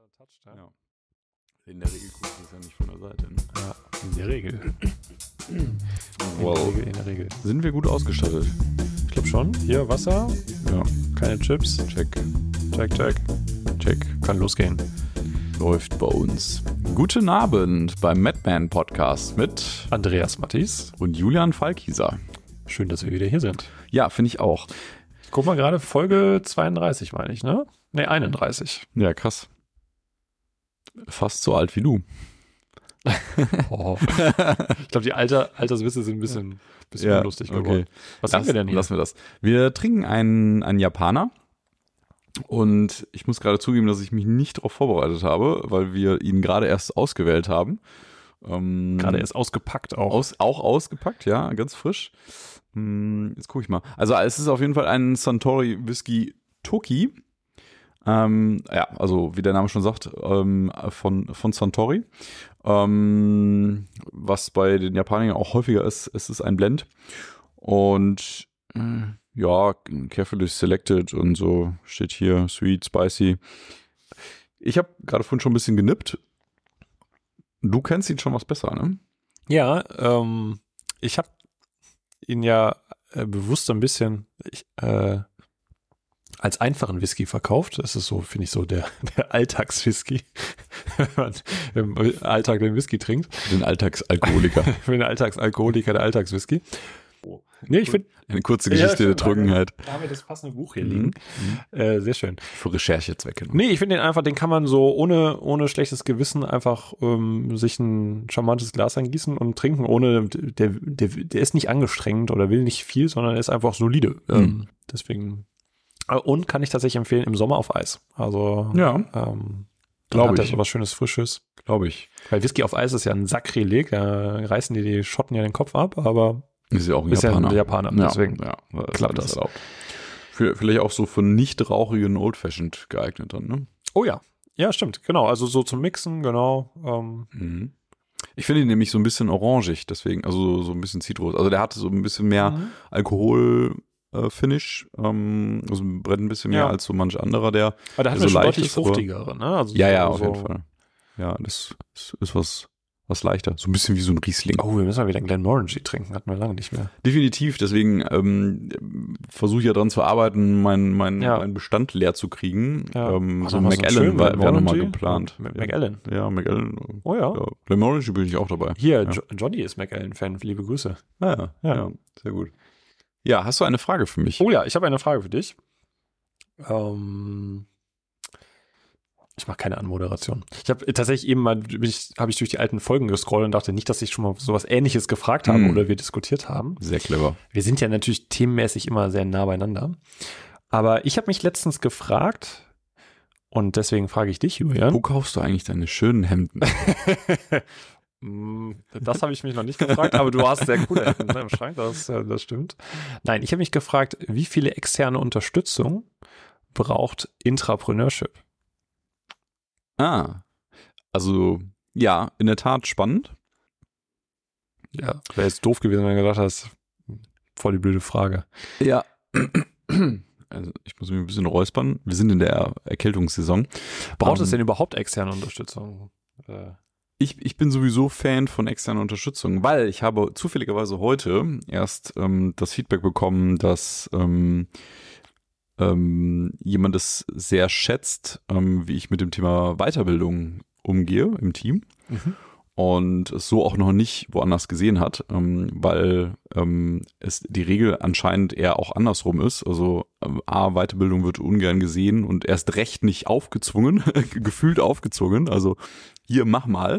toucht, ja. In der Regel guckt das ja nicht von der Seite. Ne? Ja, in der Regel. Wow. In der Regel. Sind wir gut ausgestattet? Ich glaube schon. Hier Wasser, Ja. keine Chips. Check. Check. Kann losgehen. Läuft bei uns. Guten Abend beim Madman Podcast mit Andreas Mattis. und Julian Falkieser. Schön, dass wir wieder hier sind. Ja, finde ich auch. Guck mal gerade, Folge 32 meine ich, ne? Ne, 31. Ja, krass. Fast so alt wie du. Oh. Ich glaube, die Alterswitze sind ein bisschen Ja, lustig geworden. okay. Was haben wir denn hier? Lassen wir das. Wir trinken einen Japaner. Und ich muss gerade zugeben, dass ich mich nicht darauf vorbereitet habe, weil wir ihn gerade erst ausgewählt haben. Gerade erst ausgepackt auch. Auch ausgepackt, ja, ganz frisch. Jetzt gucke ich mal. Also es ist auf jeden Fall ein Suntory Whisky Toki. Ja, also wie der Name schon sagt, von Suntory. Was bei den Japanern auch häufiger ist, es ist ein Blend. Und ja, carefully selected und so steht hier, sweet, spicy. Ich habe gerade vorhin schon ein bisschen genippt. Du kennst ihn schon was besser, ne? Ja, ich habe ihn ja bewusst ein bisschen als einfachen Whisky verkauft. Das ist so, finde ich, so der Alltagswhisky, wenn man im Alltag den Whisky trinkt. Den Alltagsalkoholiker. Für den Alltagsalkoholiker, der Alltagswhisky. Nee, ich finde... Eine kurze Geschichte der Trunkenheit. Da haben wir das passende Buch hier liegen. Sehr schön. Für Recherchezwecke. Nee, ich finde den kann man so ohne schlechtes Gewissen einfach sich ein charmantes Glas angießen und trinken, ohne, der ist nicht angestrengt oder will nicht viel, sondern ist einfach solide. Deswegen, und kann ich tatsächlich empfehlen, im Sommer auf Eis. Also, Ja, glaube ich. So was Schönes, Frisches. glaube ich. Weil Whisky auf Eis ist ja ein Sakrileg, da reißen die Schotten ja den Kopf ab, aber Ist ja auch ein ist Japaner. ja ein Japaner, deswegen ja, klappt das. Erlaubt. Vielleicht auch so für nicht rauchigen Old-Fashioned geeignet dann, ne? Oh ja. Ja, stimmt, genau. Also so zum Mixen, genau. Ich finde ihn nämlich so ein bisschen orangig, deswegen, also so ein bisschen Zitrus. Also der hat so ein bisschen mehr Alkohol-Finish, also brennt ein bisschen mehr als so manch anderer, der Aber der hat so schon leicht deutlich ist, aber- fruchtigere, ne? Also Ja, so, auf jeden Fall. Ja, das ist was leichter. So ein bisschen wie so ein Riesling. Oh, wir müssen mal wieder einen Glenmorangie trinken. Hatten wir lange nicht mehr. Definitiv, deswegen versuche ich ja dran zu arbeiten, meinen Bestand leer zu kriegen. Ja. So mal so McAllen schön wäre nochmal Glenmorangie. geplant. McAllen. Ja, McAllen. Oh ja. Ja, Glenmorangie bin ich auch dabei. Hier, Ja. Johnny ist McAllen-Fan. Liebe Grüße. Ja, sehr gut. Ja, hast du eine Frage für mich? Oh ja, ich habe eine Frage für dich. Ich mache keine Anmoderation. Ich habe tatsächlich eben mal, habe ich durch die alten Folgen gescrollt und dachte nicht, dass ich schon mal sowas Ähnliches gefragt habe oder wir diskutiert haben. Sehr clever. Wir sind ja natürlich themenmäßig immer sehr nah beieinander. Aber ich habe mich letztens gefragt, und deswegen frage ich dich, Julian. Wo kaufst du eigentlich deine schönen Hemden? Das habe ich mich noch nicht gefragt, aber du hast sehr coole Hemden im Schrank, das stimmt. Nein, ich habe mich gefragt, wie viele externe Unterstützung braucht Intrapreneurship? Also ja, in der Tat spannend. Ja, wäre jetzt doof gewesen, wenn du gedacht hast, voll die blöde Frage. Ja. Also ich muss mich ein bisschen räuspern. Wir sind in der Erkältungssaison. Braucht es denn überhaupt externe Unterstützung? Ich bin sowieso Fan von externer Unterstützung, weil ich habe zufälligerweise heute erst das Feedback bekommen, dass jemand es sehr schätzt, wie ich mit dem Thema Weiterbildung umgehe im Team und es so auch noch nicht woanders gesehen hat, weil es die Regel anscheinend eher auch andersrum ist. Also Weiterbildung wird ungern gesehen und erst recht nicht aufgezwungen, gefühlt aufgezwungen. Also hier, mach mal.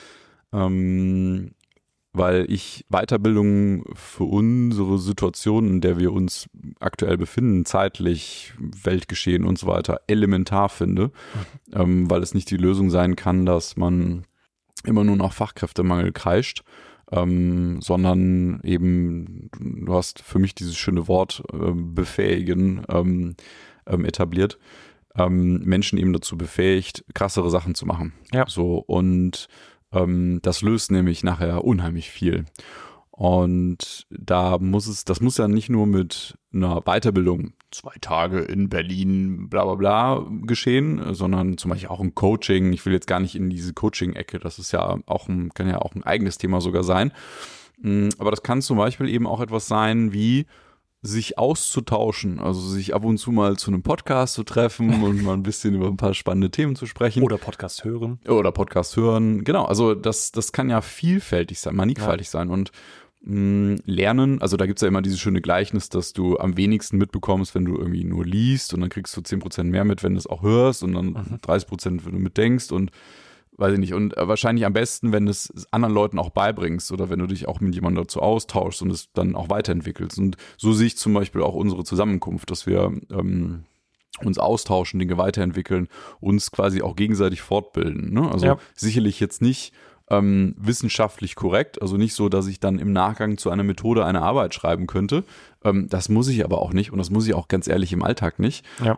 Weil ich Weiterbildung für unsere Situation, in der wir uns aktuell befinden, zeitlich, Weltgeschehen und so weiter, elementar finde, weil es nicht die Lösung sein kann, dass man immer nur nach Fachkräftemangel kreischt, sondern eben, du hast für mich dieses schöne Wort befähigen etabliert, Menschen eben dazu befähigt, krassere Sachen zu machen. Ja. So, und das löst nämlich nachher unheimlich viel. Und das muss ja nicht nur mit einer Weiterbildung 2 Tage in Berlin, bla bla bla geschehen, sondern zum Beispiel auch ein Coaching. Ich will jetzt gar nicht in diese Coaching-Ecke, das ist ja auch kann ja auch ein eigenes Thema sogar sein. Aber das kann zum Beispiel eben auch etwas sein wie sich auszutauschen, also sich ab und zu mal zu einem Podcast zu treffen und mal ein bisschen über ein paar spannende Themen zu sprechen. Oder Podcast hören. Genau, also das kann ja vielfältig sein, mannigfaltig sein und lernen, also da gibt es ja immer dieses schöne Gleichnis, dass du am wenigsten mitbekommst, wenn du irgendwie nur liest und dann kriegst du 10% mehr mit, wenn du es auch hörst und dann 30%, wenn du mitdenkst und weiß ich nicht, und wahrscheinlich am besten, wenn du es anderen Leuten auch beibringst oder wenn du dich auch mit jemandem dazu austauschst und es dann auch weiterentwickelst. Und so sehe ich zum Beispiel auch unsere Zusammenkunft, dass wir uns austauschen, Dinge weiterentwickeln, uns quasi auch gegenseitig fortbilden. Ne? Also sicherlich jetzt nicht wissenschaftlich korrekt, also nicht so, dass ich dann im Nachgang zu einer Methode eine Arbeit schreiben könnte. Das muss ich aber auch nicht und das muss ich auch ganz ehrlich im Alltag nicht. Ja.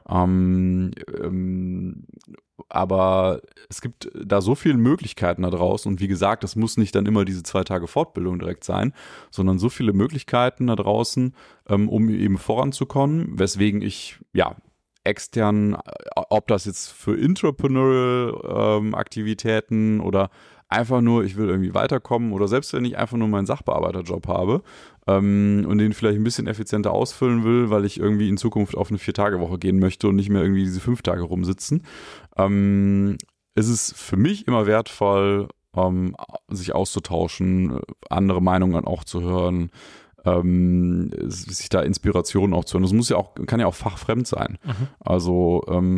Aber es gibt da so viele Möglichkeiten da draußen und wie gesagt, das muss nicht dann immer diese 2 Tage Fortbildung direkt sein, sondern so viele Möglichkeiten da draußen, um eben voranzukommen, weswegen ich, extern, ob das jetzt für Entrepreneurial Aktivitäten oder einfach nur, ich will irgendwie weiterkommen oder selbst wenn ich einfach nur meinen Sachbearbeiterjob habe und den vielleicht ein bisschen effizienter ausfüllen will, weil ich irgendwie in Zukunft auf eine 4-Tage-Woche gehen möchte und nicht mehr irgendwie diese 5 Tage rumsitzen, ist es für mich immer wertvoll, sich auszutauschen, andere Meinungen auch zu hören, sich da Inspirationen auch zu hören. Das kann ja auch fachfremd sein. Also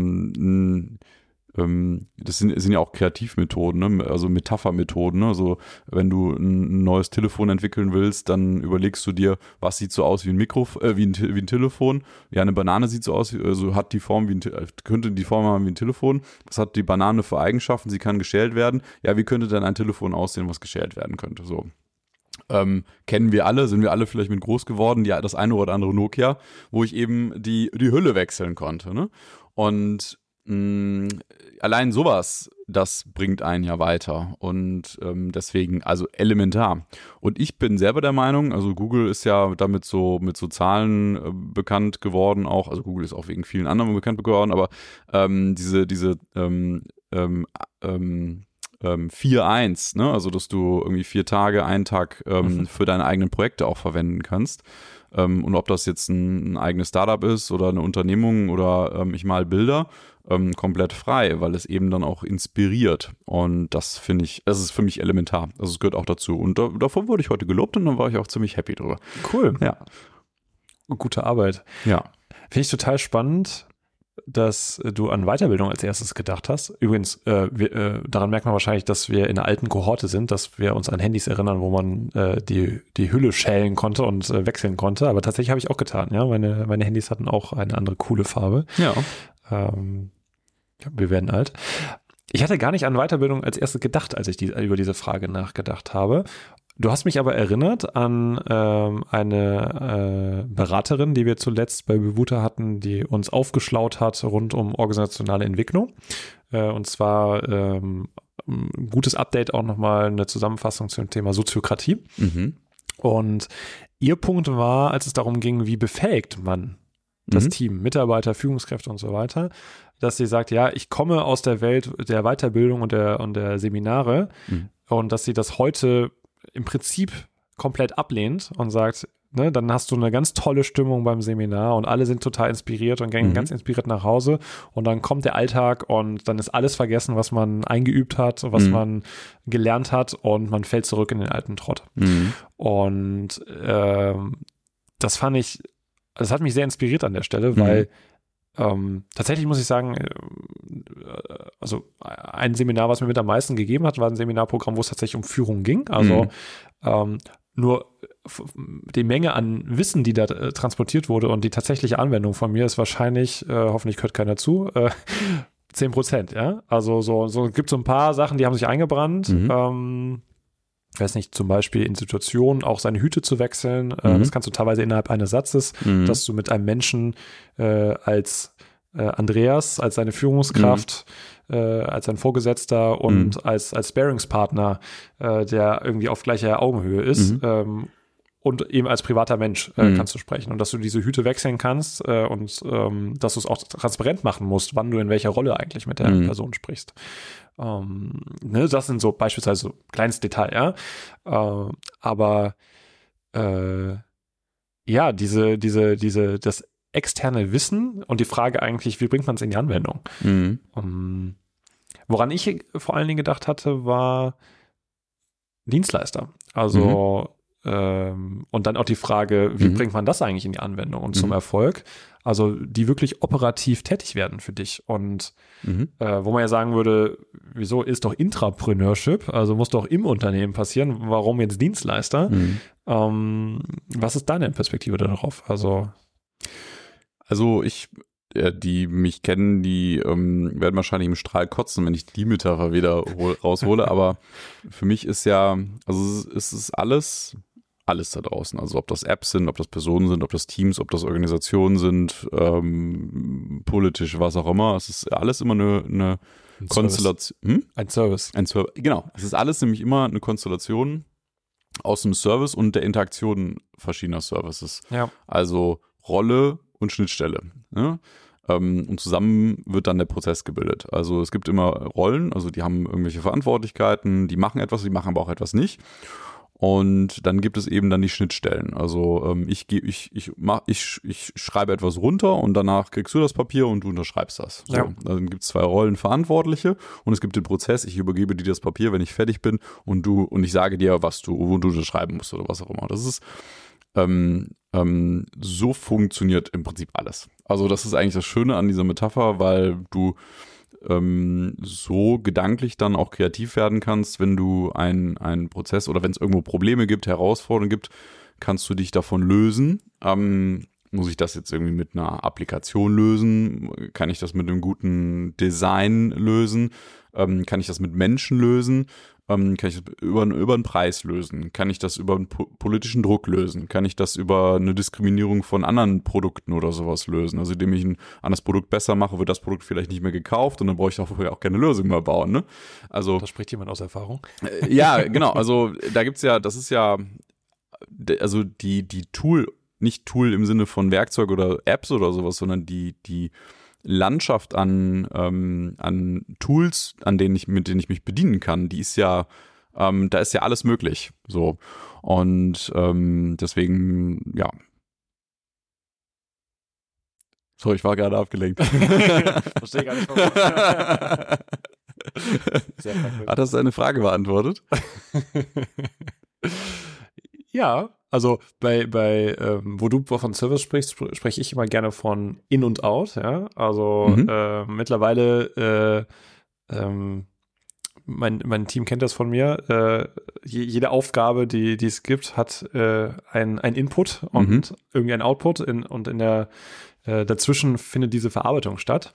das sind ja auch Kreativmethoden, ne? Also Metaphermethoden. Ne? Also wenn du ein neues Telefon entwickeln willst, dann überlegst du dir, was sieht so aus wie ein wie ein Telefon. Ja, eine Banane sieht so aus, also hat die Form könnte die Form haben wie ein Telefon. Was hat die Banane für Eigenschaften? Sie kann geschält werden. Ja, wie könnte dann ein Telefon aussehen, was geschält werden könnte? So. Kennen wir alle, sind wir alle vielleicht mit groß geworden, das eine oder andere Nokia, wo ich eben die Hülle wechseln konnte. Ne? Und allein sowas, das bringt einen ja weiter und deswegen, also elementar. Und ich bin selber der Meinung, also Google ist ja damit mit so Zahlen bekannt geworden auch, also Google ist auch wegen vielen anderen bekannt geworden, aber diese 4-1, ne? Also dass du irgendwie 4 Tage, einen Tag für deine eigenen Projekte auch verwenden kannst. Und ob das jetzt ein eigenes Startup ist oder eine Unternehmung oder ich mal Bilder, komplett frei, weil es eben dann auch inspiriert. Und das ist für mich elementar. Also es gehört auch dazu. Und davon wurde ich heute gelobt und dann war ich auch ziemlich happy drüber. Cool. Ja. Gute Arbeit. Ja. Finde ich total spannend, dass du an Weiterbildung als erstes gedacht hast. Übrigens, daran merkt man wahrscheinlich, dass wir in einer alten Kohorte sind, dass wir uns an Handys erinnern, wo man die Hülle schälen konnte und wechseln konnte. Aber tatsächlich habe ich auch getan. Ja, meine Handys hatten auch eine andere coole Farbe. Ja. Wir werden alt. Ich hatte gar nicht an Weiterbildung als erstes gedacht, als ich über diese Frage nachgedacht habe. Du hast mich aber erinnert an eine Beraterin, die wir zuletzt bei Bevuta hatten, die uns aufgeschlaut hat rund um organisationale Entwicklung. Und zwar ein gutes Update, auch nochmal eine Zusammenfassung zum Thema Soziokratie. Und ihr Punkt war, als es darum ging, wie befähigt man das Team, Mitarbeiter, Führungskräfte und so weiter, dass sie sagt, ja, ich komme aus der Welt der Weiterbildung und der Seminare und dass sie das heute im Prinzip komplett ablehnt und sagt, ne, dann hast du eine ganz tolle Stimmung beim Seminar und alle sind total inspiriert und gehen ganz inspiriert nach Hause und dann kommt der Alltag und dann ist alles vergessen, was man eingeübt hat, was man gelernt hat und man fällt zurück in den alten Trott. Und das hat mich sehr inspiriert an der Stelle, weil tatsächlich muss ich sagen, also ein Seminar, was mir mit am meisten gegeben hat, war ein Seminarprogramm, wo es tatsächlich um Führung ging. Also nur die Menge an Wissen, die da transportiert wurde und die tatsächliche Anwendung von mir ist wahrscheinlich, hoffentlich hört keiner zu, 10%, ja. Also so gibt so ein paar Sachen, die haben sich eingebrannt. Ich weiß nicht, zum Beispiel in Situationen auch seine Hüte zu wechseln. Das kannst du teilweise innerhalb eines Satzes, dass du mit einem Menschen als Andreas, als seine Führungskraft, als sein Vorgesetzter und als Sparingspartner, der irgendwie auf gleicher Augenhöhe ist, und eben als privater Mensch kannst du sprechen und dass du diese Hüte wechseln kannst und dass du es auch transparent machen musst, wann du in welcher Rolle eigentlich mit der Person sprichst. Ne, das sind so beispielsweise so kleines Detail, ja. Aber ja, das externe Wissen und die Frage eigentlich, wie bringt man es in die Anwendung? Woran ich vor allen Dingen gedacht hatte, war Dienstleister. Also und dann auch die Frage, wie bringt man das eigentlich in die Anwendung und zum Erfolg? Also die wirklich operativ tätig werden für dich. Und wo man ja sagen würde, wieso ist doch Intrapreneurship, also muss doch im Unternehmen passieren, warum jetzt Dienstleister? Was ist deine Perspektive darauf? Also die mich kennen, die werden wahrscheinlich im Strahl kotzen, wenn ich die Metapher wieder raushole, aber für mich ist ja, also es ist alles da draußen, also ob das Apps sind, ob das Personen sind, ob das Teams, ob das Organisationen sind, politisch, was auch immer, es ist alles immer eine Konstellation. Ein Service. Genau, es ist alles nämlich immer eine Konstellation aus dem Service und der Interaktion verschiedener Services. Ja. Also Rolle und Schnittstelle. Ne? Und zusammen wird dann der Prozess gebildet. Also es gibt immer Rollen, also die haben irgendwelche Verantwortlichkeiten, die machen etwas, die machen aber auch etwas nicht. Und dann gibt es eben dann die Schnittstellen. Also ich schreibe etwas runter und danach kriegst du das Papier und du unterschreibst das. So. Ja. Dann gibt es 2 Rollen Verantwortliche und es gibt den Prozess, ich übergebe dir das Papier, wenn ich fertig bin und ich sage dir, wo du unterschreiben musst oder was auch immer. Das ist so funktioniert im Prinzip alles. Also das ist eigentlich das Schöne an dieser Metapher, weil du so gedanklich dann auch kreativ werden kannst, wenn du einen Prozess oder wenn es irgendwo Probleme gibt, Herausforderungen gibt, kannst du dich davon lösen. Muss ich das jetzt irgendwie mit einer Applikation lösen? Kann ich das mit einem guten Design lösen? Kann ich das mit Menschen lösen? Kann ich das über einen Preis lösen? Kann ich das über einen politischen Druck lösen? Kann ich das über eine Diskriminierung von anderen Produkten oder sowas lösen? Also indem ich ein anderes Produkt besser mache, wird das Produkt vielleicht nicht mehr gekauft und dann brauche ich dafür auch keine Lösung mehr bauen. Ne? Also, da spricht jemand aus Erfahrung. Ja, genau. Also da gibt's ja, das ist ja, also die Tool, nicht Tool im Sinne von Werkzeug oder Apps oder sowas, sondern die Landschaft an Tools, mit denen ich mich bedienen kann, die ist ja, da ist ja alles möglich. So. Und deswegen, ja. So, ich war gerade abgelenkt. Verstehe gar nicht, warum. Hat das deine Frage beantwortet? Ja, also wo du von Service sprichst, spreche ich immer gerne von In und Out, ja. Also mittlerweile mein Team kennt das von mir. Jede Aufgabe, die es gibt, hat ein Input und irgendwie ein Output und in der dazwischen findet diese Verarbeitung statt.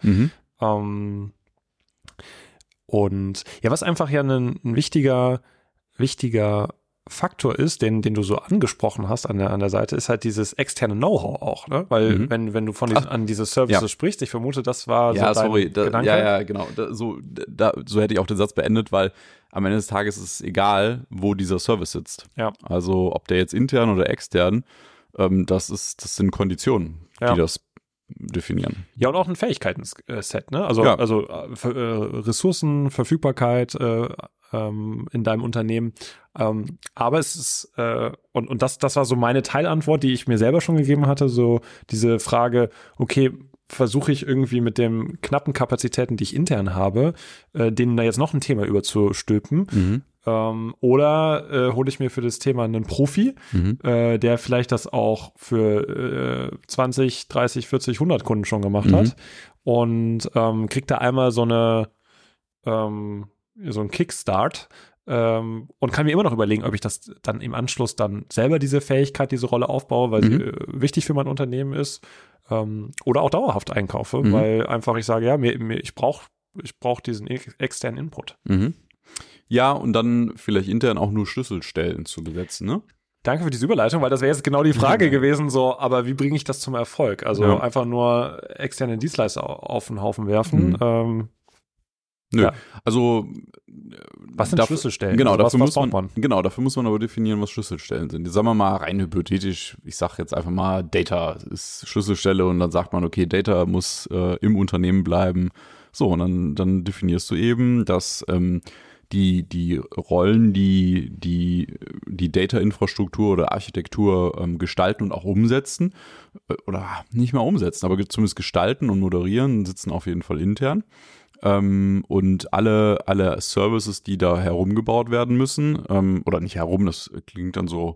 Und ja, was einfach ja ein wichtiger Faktor ist, den du so angesprochen hast an der Seite, ist halt dieses externe Know-how auch, ne? Weil wenn du an diese Services sprichst, ich vermute, das war so dein Gedanke. Ja, genau. So hätte ich auch den Satz beendet, weil am Ende des Tages ist es egal, wo dieser Service sitzt. Ja. Also ob der jetzt intern oder extern, das sind Konditionen, die das definieren. Ja, und auch ein Fähigkeiten-Set, ne? Also Ressourcen, Verfügbarkeit in deinem Unternehmen. Aber es ist, und das war so meine Teilantwort, die ich mir selber schon gegeben hatte, so diese Frage, okay, versuche ich irgendwie mit den knappen Kapazitäten, die ich intern habe, denen da jetzt noch ein Thema überzustülpen. Oder hole ich mir für das Thema einen Profi, der vielleicht das auch für 20, 30, 40, 100 Kunden schon gemacht hat und kriegt da einmal so ein Kickstart und kann mir immer noch überlegen, ob ich das dann im Anschluss dann selber diese Fähigkeit, diese Rolle aufbaue, weil sie wichtig für mein Unternehmen ist, oder auch dauerhaft einkaufe, weil einfach ich sage, ja, ich brauche diesen externen Input. Ja, und dann vielleicht intern auch nur Schlüsselstellen zu besetzen, ne? Danke für diese Überleitung, weil das wäre jetzt genau die Frage gewesen, so, aber wie bringe ich das zum Erfolg? Also einfach nur externe Dienstleister auf den Haufen werfen. Nö, Ja. also Was sind Schlüsselstellen? Genau, Also dafür was braucht dafür muss man aber definieren, was Schlüsselstellen sind. Sagen wir mal rein hypothetisch, ich sage jetzt einfach mal, Data ist Schlüsselstelle und dann sagt man, okay, Data muss im Unternehmen bleiben. So, und dann definierst du eben, dass die Rollen, die Data-Infrastruktur oder Architektur gestalten und auch umsetzen, oder nicht mal umsetzen, aber zumindest gestalten und moderieren, sitzen auf jeden Fall intern. Und alle Services, die da herumgebaut werden müssen, oder nicht herum, das klingt dann so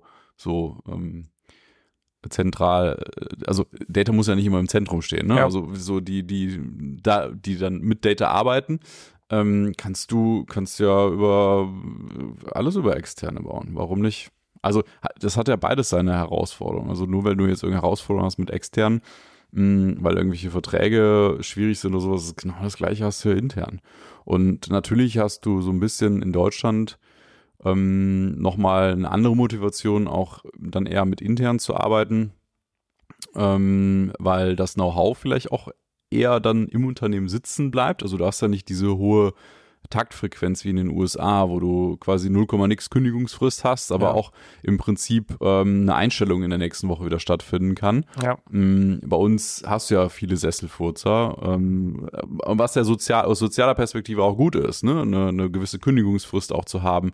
zentral, also Data muss ja nicht immer im Zentrum stehen, ne? Ja. Also so die dann mit Data arbeiten, kannst ja alles über Externe bauen. Warum nicht? Also das hat ja beides seine Herausforderungen. Also nur weil du jetzt irgendeine Herausforderung hast mit externen, weil irgendwelche Verträge schwierig sind oder sowas, genau das Gleiche hast du ja intern. Und natürlich hast du so ein bisschen in Deutschland nochmal eine andere Motivation, auch dann eher mit intern zu arbeiten, weil das Know-how vielleicht auch eher dann im Unternehmen sitzen bleibt. Also du hast ja nicht diese hohe Taktfrequenz wie in den USA, wo du quasi 0,nix Kündigungsfrist hast, aber auch im Prinzip eine Einstellung in der nächsten Woche wieder stattfinden kann. Ja. Bei uns hast du ja viele Sesselfurzer, was ja aus sozialer Perspektive auch gut ist, ne? Eine gewisse Kündigungsfrist auch zu haben.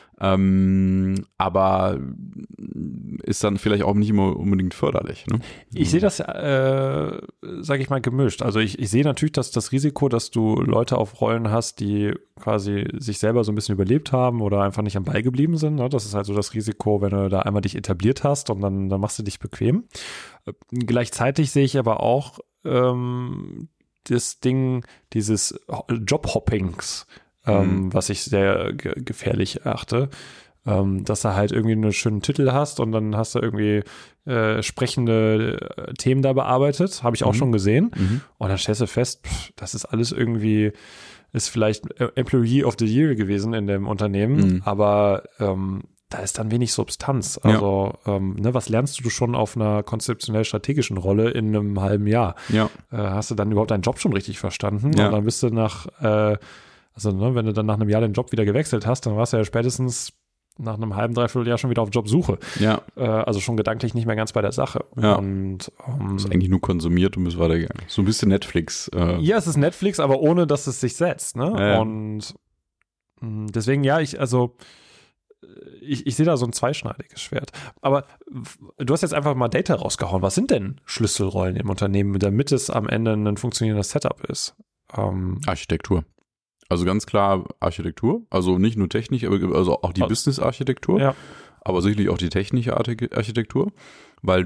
Aber ist dann vielleicht auch nicht immer unbedingt förderlich. Ne? Ich sehe das, sage ich mal, gemischt. Also ich sehe natürlich das Risiko, dass du Leute auf Rollen hast, die quasi sich selber so ein bisschen überlebt haben oder einfach nicht am Ball geblieben sind. Ne? Das ist also das Risiko, wenn du da einmal dich etabliert hast und dann machst du dich bequem. Gleichzeitig sehe ich aber auch das Ding dieses Jobhoppings, was ich sehr gefährlich erachte, dass du halt irgendwie einen schönen Titel hast und dann hast du irgendwie sprechende Themen da bearbeitet, habe ich auch schon gesehen. Und dann stellst du fest, das ist alles irgendwie, ist vielleicht Employee of the Year gewesen in dem Unternehmen, aber da ist dann wenig Substanz. Also was lernst du schon auf einer konzeptionell-strategischen Rolle in einem halben Jahr? Ja. Hast du dann überhaupt deinen Job schon richtig verstanden? Ja. Und dann bist du wenn du dann nach einem Jahr den Job wieder gewechselt hast, dann warst du ja spätestens nach einem halben, dreiviertel Jahr schon wieder auf Jobsuche. Ja. Also schon gedanklich nicht mehr ganz bei der Sache. Ja. Und du hast eigentlich nur konsumiert und bist weitergegangen. So ein bisschen Netflix. Ja, es ist Netflix, aber ohne, dass es sich setzt. Ne? Ja. Und deswegen, ich sehe da so ein zweischneidiges Schwert. Aber du hast jetzt einfach mal Data rausgehauen. Was sind denn Schlüsselrollen im Unternehmen, damit es am Ende ein funktionierendes Setup ist? Architektur. Also ganz klar Architektur. Also nicht nur Technik, aber also auch die Business-Architektur. Ja. Aber sicherlich auch die technische Architektur. Weil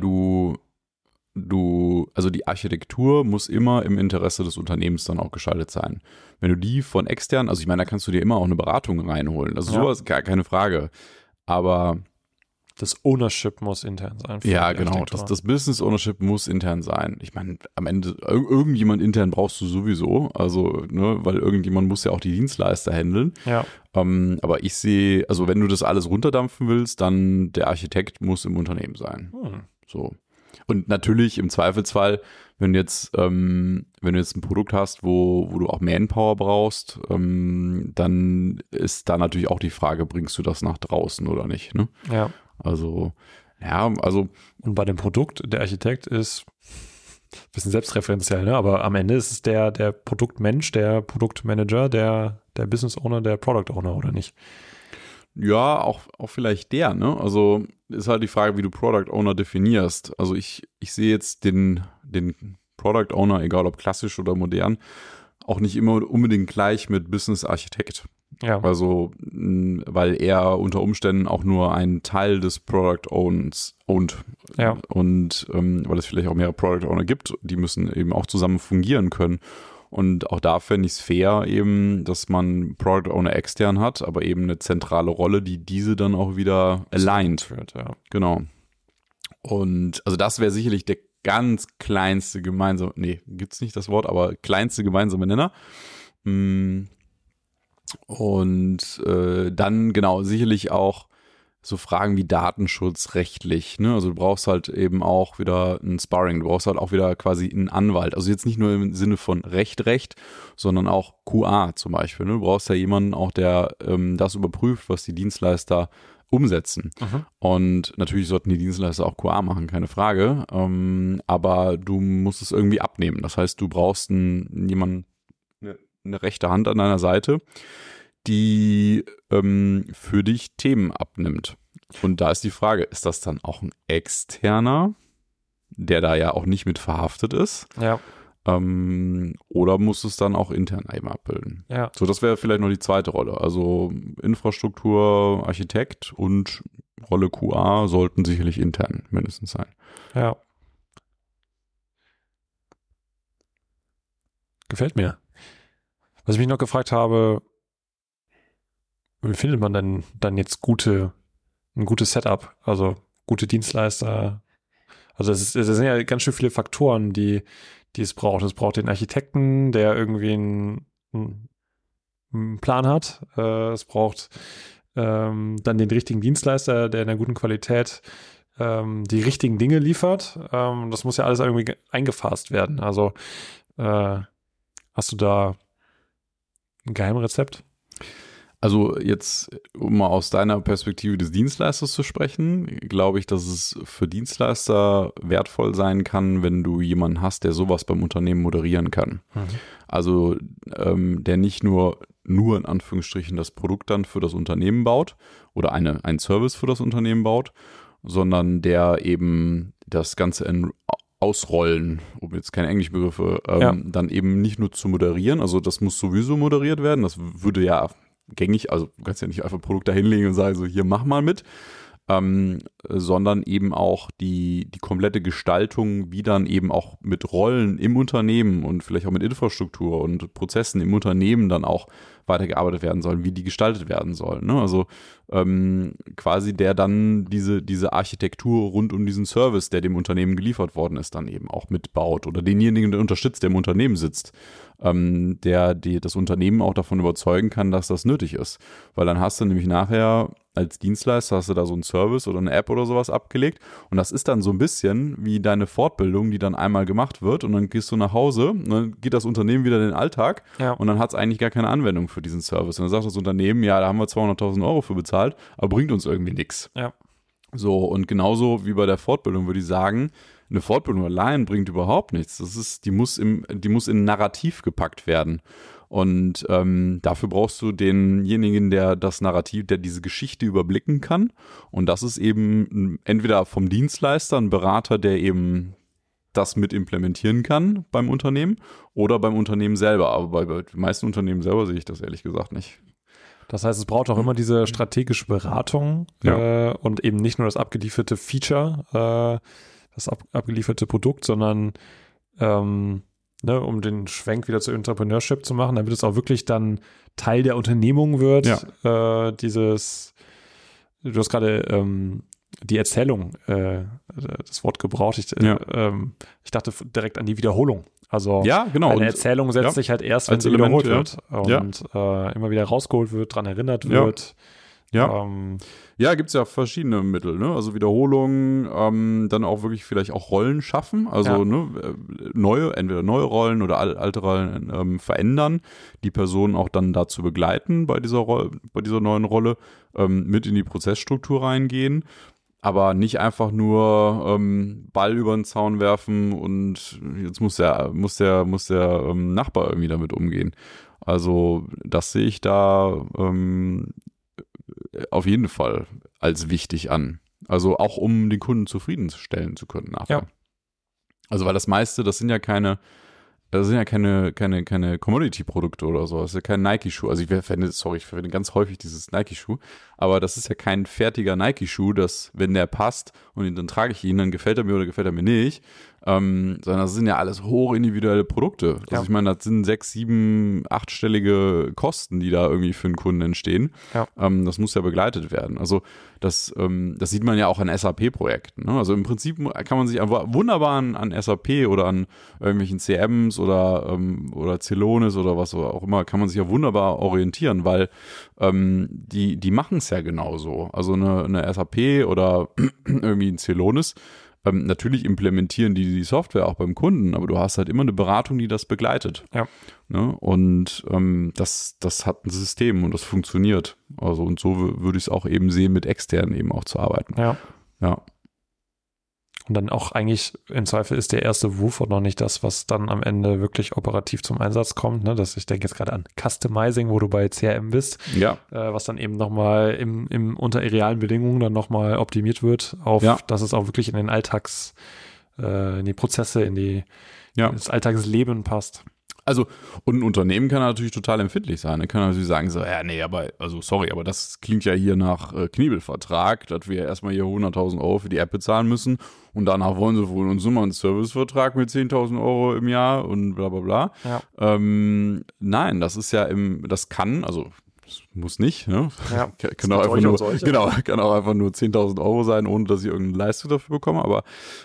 also die Architektur muss immer im Interesse des Unternehmens dann auch geschaltet sein. Wenn du die von extern, also ich meine, da kannst du dir immer auch eine Beratung reinholen. Also sowas, gar keine Frage. Aber das Ownership muss intern sein. Ja, genau. Das Business Ownership muss intern sein. Ich meine, am Ende, irgendjemand intern brauchst du sowieso. Also, weil irgendjemand muss ja auch die Dienstleister handeln. Ja. Aber ich sehe, also wenn du das alles runterdampfen willst, dann der Architekt muss im Unternehmen sein. So. Und natürlich im Zweifelsfall, wenn du jetzt ein Produkt hast, wo du auch Manpower brauchst, dann ist da natürlich auch die Frage, bringst du das nach draußen oder nicht, ne? Ja. Also. Und bei dem Produkt, der Architekt ist ein bisschen selbstreferenziell, ne? Aber am Ende ist es der Produktmensch, der Produktmanager, der Business Owner, der Product Owner, oder nicht? Ja, auch vielleicht der, ne? Also ist halt die Frage, wie du Product Owner definierst. Also ich sehe jetzt den Product Owner, egal ob klassisch oder modern, auch nicht immer unbedingt gleich mit Business Architekt. Ja. Also, weil er unter Umständen auch nur einen Teil des Product ownt. Ja. Und weil es vielleicht auch mehrere Product Owner gibt, die müssen eben auch zusammen fungieren können. Und auch da fände ich es fair eben, dass man Product Owner extern hat, aber eben eine zentrale Rolle, die diese dann auch wieder aligned wird. Ja. Genau. Und also das wäre sicherlich der ganz kleinste gemeinsame, gibt's nicht das Wort, aber kleinste gemeinsame Nenner. Und dann genau, sicherlich auch so Fragen wie Datenschutz rechtlich, ne? Also du brauchst halt eben auch wieder ein Sparring, du brauchst halt auch wieder quasi einen Anwalt. Also jetzt nicht nur im Sinne von Recht, sondern auch QA zum Beispiel. Ne? Du brauchst ja jemanden auch, der das überprüft, was die Dienstleister umsetzen. Und natürlich sollten die Dienstleister auch QA machen, keine Frage. Aber du musst es irgendwie abnehmen. Das heißt, du brauchst jemanden, eine rechte Hand an deiner Seite, die für dich Themen abnimmt. Und da ist die Frage, ist das dann auch ein externer, der da ja auch nicht mit verhaftet ist? Ja. Oder muss es dann auch intern eben abbilden? Ja. So, das wäre vielleicht noch die zweite Rolle. Also Infrastruktur, Architekt und Rolle QA sollten sicherlich intern mindestens sein. Ja. Gefällt mir. Was ich mich noch gefragt habe, wie findet man denn dann jetzt ein gutes Setup, also gute Dienstleister? Also das sind ja ganz schön viele Faktoren, die es braucht. Es braucht den Architekten, der irgendwie einen Plan hat. Es braucht dann den richtigen Dienstleister, der in einer guten Qualität die richtigen Dinge liefert. Das muss ja alles irgendwie eingefasst werden. Also hast du da ein Geheimrezept? Also jetzt, um mal aus deiner Perspektive des Dienstleisters zu sprechen, glaube ich, dass es für Dienstleister wertvoll sein kann, wenn du jemanden hast, der sowas beim Unternehmen moderieren kann. Also der nicht nur in Anführungsstrichen das Produkt dann für das Unternehmen baut oder einen Service für das Unternehmen baut, sondern der eben das Ganze ausrollen, um jetzt keine englischen Begriffe, dann eben nicht nur zu moderieren, also das muss sowieso moderiert werden, das würde ja gängig, also du kannst ja nicht einfach ein Produkt da hinlegen und sagen, so hier mach mal mit, sondern eben auch die komplette Gestaltung, wie dann eben auch mit Rollen im Unternehmen und vielleicht auch mit Infrastruktur und Prozessen im Unternehmen dann auch weitergearbeitet werden sollen, wie die gestaltet werden sollen. Ne? Also quasi der dann diese Architektur rund um diesen Service, der dem Unternehmen geliefert worden ist, dann eben auch mitbaut oder denjenigen, der unterstützt, der im Unternehmen sitzt, der das Unternehmen auch davon überzeugen kann, dass das nötig ist. Weil dann hast du nämlich nachher als Dienstleister hast du da so einen Service oder eine App oder sowas abgelegt und das ist dann so ein bisschen wie deine Fortbildung, die dann einmal gemacht wird und dann gehst du nach Hause und dann geht das Unternehmen wieder in den Alltag und dann hat es eigentlich gar keine Anwendung für diesen Service. Und dann sagt das Unternehmen, ja, da haben wir 200.000 Euro für bezahlt, aber bringt uns irgendwie nichts. Ja. So, und genauso wie bei der Fortbildung würde ich sagen, eine Fortbildung allein bringt überhaupt nichts. Die muss in ein Narrativ gepackt werden. Und dafür brauchst du denjenigen, der das Narrativ, der diese Geschichte überblicken kann. Und das ist eben entweder vom Dienstleister, ein Berater, der eben das mit implementieren kann beim Unternehmen oder beim Unternehmen selber. Aber bei den meisten Unternehmen selber sehe ich das ehrlich gesagt nicht. Das heißt, es braucht auch immer diese strategische Beratung und eben nicht nur das abgelieferte Feature, das abgelieferte Produkt, sondern um den Schwenk wieder zu Entrepreneurship zu machen, damit es auch wirklich dann Teil der Unternehmung wird. Ja. Du hast gerade die Erzählung, das Wort gebraucht. Ich dachte direkt an die Wiederholung. Also ja, genau. eine Erzählung setzt sich halt erst, wenn sie wiederholt wird und immer wieder rausgeholt wird, daran erinnert wird. Ja, gibt es ja verschiedene Mittel, ne? Also Wiederholung, dann auch wirklich vielleicht auch Rollen schaffen, also entweder neue Rollen oder alte Rollen verändern, die Person auch dann dazu begleiten bei dieser neuen Rolle, mit in die Prozessstruktur reingehen, aber nicht einfach nur Ball über den Zaun werfen und jetzt muss der Nachbar irgendwie damit umgehen. Also das sehe ich da auf jeden Fall als wichtig an. Also auch um den Kunden zufriedenzustellen zu können nachher. Ja. Also weil das meiste, das sind ja keine Commodity-Produkte oder so. Das ist ja kein Nike-Schuh. Also ich verwende ganz häufig dieses Nike-Schuh, aber das ist ja kein fertiger Nike-Schuh, dass, wenn der passt und dann trage ich ihn, dann gefällt er mir oder gefällt er mir nicht, sondern das sind ja alles hochindividuelle Produkte. Also ich meine, das sind 6, 7, 8-stellige Kosten, die da irgendwie für einen Kunden entstehen. Ja. Das muss ja begleitet werden. Also das sieht man ja auch an SAP-Projekten. Ne? Also im Prinzip kann man sich einfach wunderbar an SAP oder an irgendwelchen CMs oder Celonis oder was auch immer, kann man sich ja wunderbar orientieren, weil die machen es ja genauso. Also eine SAP oder irgendwie ein Celonis, natürlich implementieren die Software auch beim Kunden, aber du hast halt immer eine Beratung, die das begleitet. Ja. Ne? Und das hat ein System und das funktioniert. Also und so würde ich es auch eben sehen, mit externen eben auch zu arbeiten. Ja. Ja. Und dann auch eigentlich im Zweifel ist der erste Wurf noch nicht das, was dann am Ende wirklich operativ zum Einsatz kommt. Ne? Ich denke jetzt gerade an Customizing, wo du bei CRM bist, Ja. Was dann eben nochmal unter realen Bedingungen dann nochmal optimiert wird, dass es auch wirklich in den in die Prozesse, in das Alltagsleben passt. Also, und ein Unternehmen kann natürlich total empfindlich sein. Er kann natürlich sagen, so, ja, nee, aber das klingt ja hier nach Knebelvertrag, dass wir erstmal hier 100.000 Euro für die App bezahlen müssen und danach wollen sie von uns immer einen Servicevertrag mit 10.000 Euro im Jahr und bla bla bla. Ja. Nein, das ist ja das muss nicht, ne? Ja, kann auch einfach nur 10.000 Euro sein, ohne dass ich irgendeine Leistung dafür bekomme, aber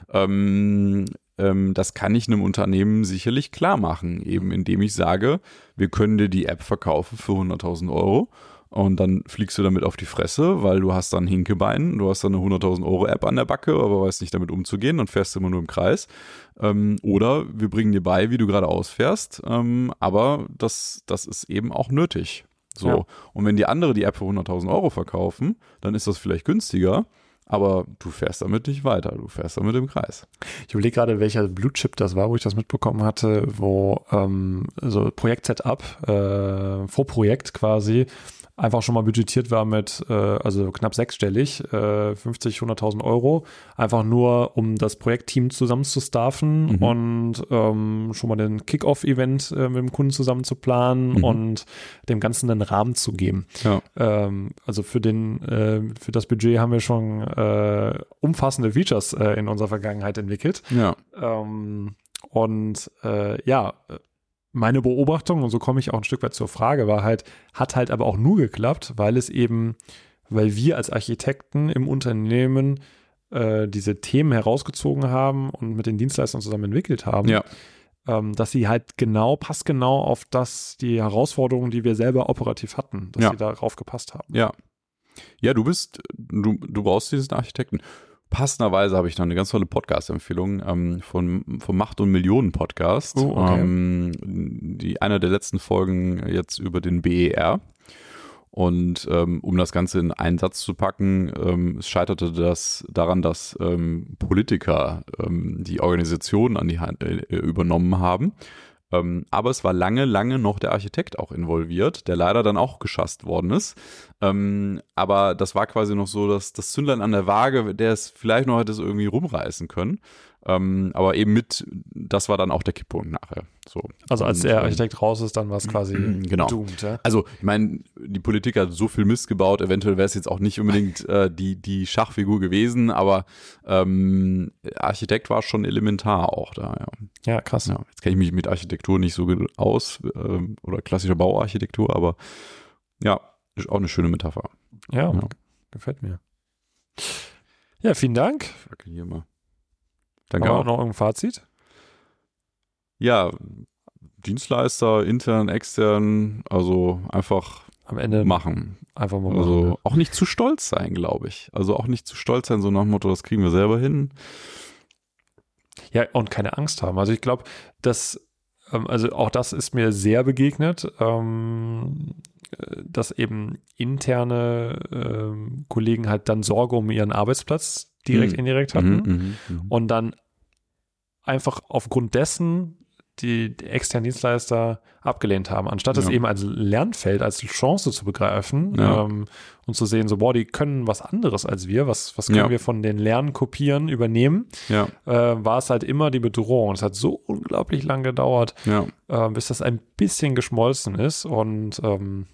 das kann ich einem Unternehmen sicherlich klar machen, eben indem ich sage, wir können dir die App verkaufen für 100.000 Euro und dann fliegst du damit auf die Fresse, weil du hast dann Hinkebein, du hast dann eine 100.000 Euro App an der Backe, aber weißt nicht damit umzugehen, dann fährst du immer nur im Kreis. Oder wir bringen dir bei, wie du gerade ausfährst, aber das ist eben auch nötig. So. Ja. Und wenn die andere die App für 100.000 Euro verkaufen, dann ist das vielleicht günstiger, aber du fährst damit nicht weiter, du fährst damit im Kreis. Ich überlege gerade, welcher Blue Chip das war, wo ich das mitbekommen hatte, wo so Projekt-Setup, Vorprojekt quasi, einfach schon mal budgetiert war mit also knapp sechsstellig, 50, 100.000 Euro, einfach nur, um das Projektteam zusammenzustaffen und schon mal den Kick-Off-Event mit dem Kunden zusammen zu planen und dem Ganzen einen Rahmen zu geben. Ja. Also für das Budget haben wir schon umfassende Features in unserer Vergangenheit entwickelt. Ja. Meine Beobachtung, und so komme ich auch ein Stück weit zur Frage, hat halt aber auch nur geklappt, weil wir als Architekten im Unternehmen diese Themen herausgezogen haben und mit den Dienstleistern zusammen entwickelt haben, dass sie halt passgenau auf die Herausforderungen, die wir selber operativ hatten, dass sie darauf gepasst haben. Ja. Ja, du brauchst diesen Architekten. Passenderweise habe ich noch eine ganz tolle Podcast-Empfehlung vom Macht- und Millionen-Podcast. Oh, okay. Einer der letzten Folgen jetzt über den BER. Und um das Ganze in einen Satz zu packen, es scheiterte das daran, dass Politiker die Organisation an die Hand übernommen haben. Aber es war lange, lange noch der Architekt auch involviert, der leider dann auch geschasst worden ist. Aber das war quasi noch so, dass das Zündlein an der Waage, der es vielleicht noch hätte irgendwie rumreißen können. Aber eben das war dann auch der Kipppunkt nachher. So. Also als der Architekt raus ist, dann war es quasi doomed, ja? Also ich meine, die Politik hat so viel Mist gebaut, eventuell wäre es jetzt auch nicht unbedingt die Schachfigur gewesen, aber Architekt war schon elementar auch da, ja. Ja, krass. Ja, jetzt kenne ich mich mit Architektur nicht so aus oder klassischer Bauarchitektur, aber ja, ist auch eine schöne Metapher. Ja. Gefällt mir. Ja, vielen Dank. Fackel hier mal. Danke auch. Noch irgendein Fazit? Ja, Dienstleister, intern, extern, also einfach am Ende machen. Einfach mal machen. Also auch nicht zu stolz sein, glaube ich. Also auch nicht zu stolz sein, so nach dem Motto, das kriegen wir selber hin. Ja, und keine Angst haben. Also ich glaube, also auch das ist mir sehr begegnet, dass eben interne Kollegen halt dann Sorge um ihren Arbeitsplatz indirekt hatten und dann einfach aufgrund dessen die externen Dienstleister abgelehnt haben, anstatt es eben als Lernfeld, als Chance zu begreifen und zu sehen, so, die können was anderes als wir, was können wir von den Lernen kopieren, übernehmen, war es halt immer die Bedrohung. Es hat so unglaublich lang gedauert, bis das ein bisschen geschmolzen ist und dann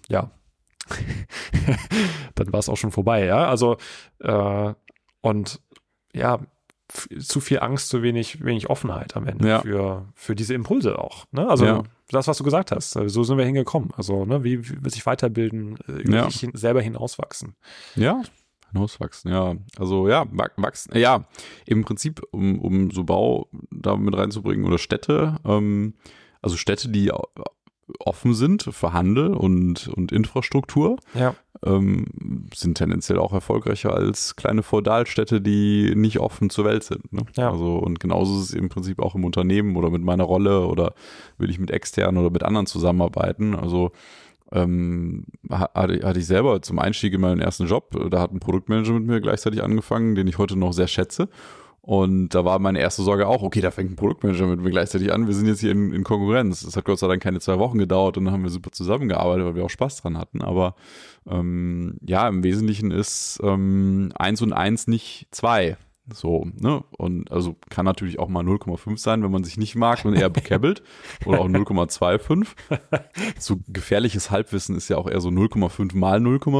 war es auch schon vorbei, ja, also zu viel Angst, zu wenig Offenheit am Ende für diese Impulse auch. Ne? Also das, was du gesagt hast, so sind wir hingekommen. Also wie sich weiterbilden, über sich selber hinauswachsen. Ja, hinauswachsen, ja. Also wachsen, ja, im Prinzip, um so Bau da mit reinzubringen oder Städte, also Städte, die offen sind für Handel und Infrastruktur, sind tendenziell auch erfolgreicher als kleine Feudalstädte, die nicht offen zur Welt sind. Ne? Ja. Also, und genauso ist es im Prinzip auch im Unternehmen oder mit meiner Rolle oder will ich mit externen oder mit anderen zusammenarbeiten. Also hatte ich selber zum Einstieg in meinen ersten Job, da hat ein Produktmanager mit mir gleichzeitig angefangen, den ich heute noch sehr schätze. Und da war meine erste Sorge auch, okay, da fängt ein Produktmanager mit mir gleichzeitig an, wir sind jetzt hier in Konkurrenz. Das hat Gott sei Dank keine 2 Wochen gedauert und dann haben wir super zusammengearbeitet, weil wir auch Spaß dran hatten. Aber im Wesentlichen ist 1 und 1 nicht 2. So, ne? Und also kann natürlich auch mal 0,5 sein, wenn man sich nicht mag und eher bekäbbelt. Oder auch 0,25. So gefährliches Halbwissen ist ja auch eher so 0,5 mal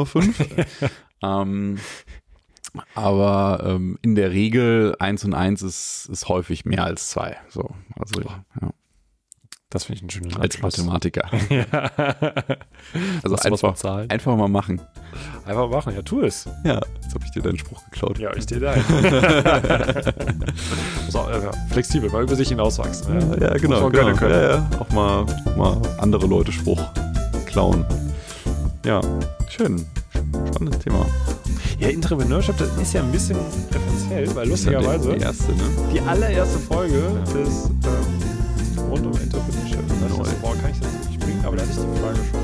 0,5. Aber in der Regel 1 und 1 ist häufig mehr als 2. So, also das finde ich einen schönen als Mathematiker. Also einfach mal machen. Einfach machen, ja, tu es. Ja, jetzt habe ich dir deinen Spruch geklaut. Ja, ich dir deinen. So, flexibel, mal über sich hinauswachsen. Ja, genau. Ja, auch mal andere Leute Spruch klauen. Ja, schön. Spannendes Thema. Ja, Entrepreneurship, das ist ja ein bisschen referenziell, weil lustigerweise die allererste Folge ist rund um Entrepreneurship. Da dachte ich, kann ich das wirklich bringen? Aber da hatte ich die Frage schon